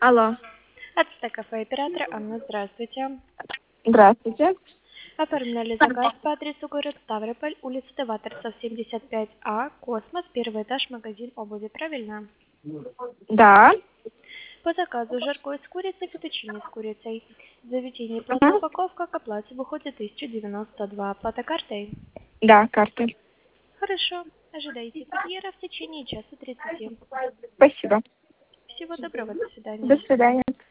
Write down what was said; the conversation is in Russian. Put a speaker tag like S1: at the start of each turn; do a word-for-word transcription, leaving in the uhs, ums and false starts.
S1: Алло.
S2: Ацтек кафе оператор Анна, здравствуйте.
S1: Здравствуйте.
S2: Оформляли заказ по адресу город Ставрополь, улица Деваторцев, семьдесят пять А, Космос, первый этаж, магазин обуви, правильно?
S1: Да.
S2: По заказу жаркое с курицей, фетучини с курицей. Заведение платная
S1: Ага.
S2: упаковка, к оплате выходит тысяча девяносто два. Оплата картой?
S1: Да, карта.
S2: Хорошо. Ожидайте курьера в течение часа тридцати.
S1: Спасибо.
S2: Всего доброго, до
S1: До
S2: свидания.
S1: свидания.